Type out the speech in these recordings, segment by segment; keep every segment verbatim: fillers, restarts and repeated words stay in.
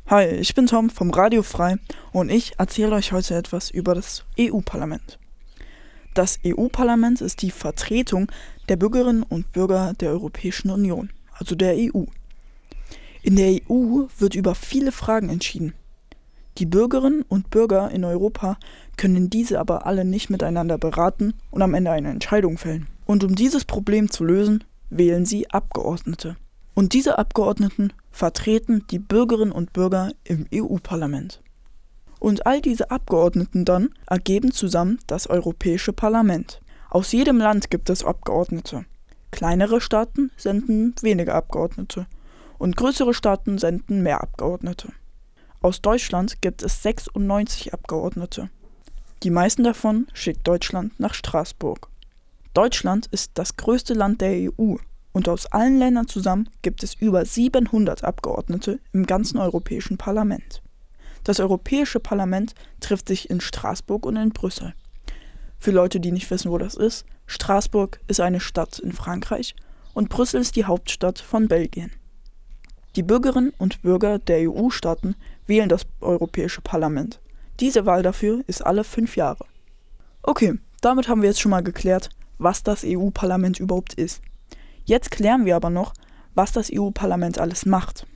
Hi, ich bin Tom vom Radio Frei und ich erzähle euch heute etwas über das E U-Parlament. Das E U-Parlament ist die Vertretung der Bürgerinnen und Bürger der Europäischen Union, also der E U. In der E U wird über viele Fragen entschieden. Die Bürgerinnen und Bürger in Europa können diese aber alle nicht miteinander beraten und am Ende eine Entscheidung fällen. Und um dieses Problem zu lösen, wählen sie Abgeordnete. Und diese Abgeordneten vertreten die Bürgerinnen und Bürger im E U-Parlament. Und all diese Abgeordneten dann ergeben zusammen das Europäische Parlament. Aus jedem Land gibt es Abgeordnete. Kleinere Staaten senden weniger Abgeordnete und größere Staaten senden mehr Abgeordnete. Aus Deutschland gibt es sechsundneunzig Abgeordnete. Die meisten davon schickt Deutschland nach Straßburg. Deutschland ist das größte Land der E U. Und aus allen Ländern zusammen gibt es über siebenhundert Abgeordnete im ganzen Europäischen Parlament. Das Europäische Parlament trifft sich in Straßburg und in Brüssel. Für Leute, die nicht wissen, wo das ist, Straßburg ist eine Stadt in Frankreich und Brüssel ist die Hauptstadt von Belgien. Die Bürgerinnen und Bürger der E U-Staaten wählen das Europäische Parlament. Diese Wahl dafür ist alle fünf Jahre. Okay, damit haben wir jetzt schon mal geklärt, was das E U-Parlament überhaupt ist. Jetzt klären wir aber noch, was das E U-Parlament alles macht.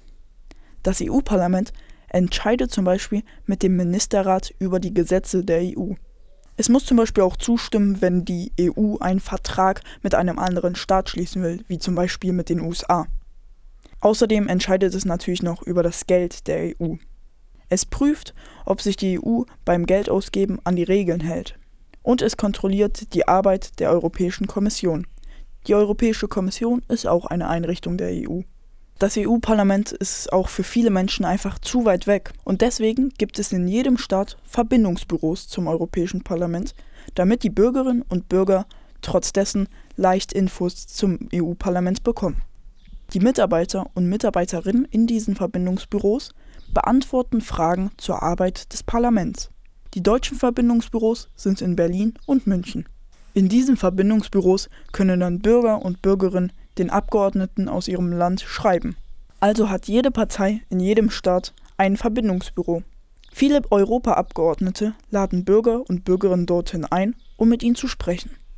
Das E U-Parlament entscheidet zum Beispiel mit dem Ministerrat über die Gesetze der E U. Es muss zum Beispiel auch zustimmen, wenn die E U einen Vertrag mit einem anderen Staat schließen will, wie zum Beispiel mit den U S A. Außerdem entscheidet es natürlich noch über das Geld der E U. Es prüft, ob sich die E U beim Geldausgeben an die Regeln hält. Und es kontrolliert die Arbeit der Europäischen Kommission. Die Europäische Kommission ist auch eine Einrichtung der E U. Das E U-Parlament ist auch für viele Menschen einfach zu weit weg und deswegen gibt es in jedem Staat Verbindungsbüros zum Europäischen Parlament, damit die Bürgerinnen und Bürger trotz dessen leicht Infos zum E U-Parlament bekommen. Die Mitarbeiter und Mitarbeiterinnen in diesen Verbindungsbüros beantworten Fragen zur Arbeit des Parlaments. Die deutschen Verbindungsbüros sind in Berlin und München. In diesen Verbindungsbüros können dann Bürger und Bürgerinnen den Abgeordneten aus ihrem Land schreiben. Also hat jede Partei in jedem Staat ein Verbindungsbüro. Viele Europaabgeordnete laden Bürger und Bürgerinnen dorthin ein, um mit ihnen zu sprechen.